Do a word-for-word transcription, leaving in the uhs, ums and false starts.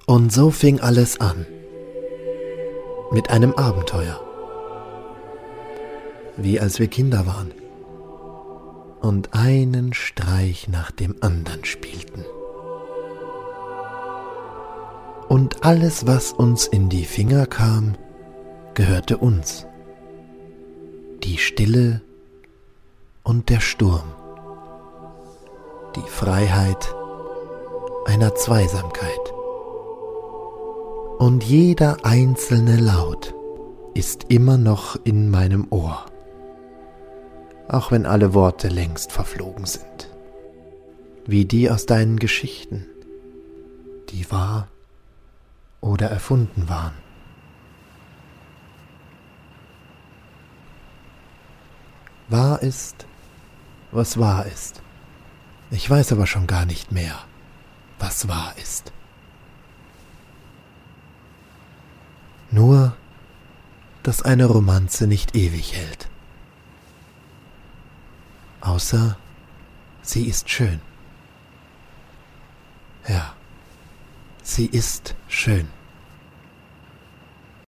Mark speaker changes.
Speaker 1: Und so fing alles an. Mit einem Abenteuer. Wie als wir Kinder waren. Und einen Streich nach dem anderen spielten. Und alles, was uns in die Finger kam, gehörte uns. Die Stille und der Sturm. Die Freiheit einer Zweisamkeit. Und jeder einzelne Laut ist immer noch in meinem Ohr, auch wenn alle Worte längst verflogen sind, wie die aus deinen Geschichten, die wahr oder erfunden waren. Wahr ist, was wahr ist. Ich weiß aber schon gar nicht mehr, was wahr ist. Nur, dass eine Romanze nicht ewig hält. Außer sie ist schön. Ja, sie ist schön.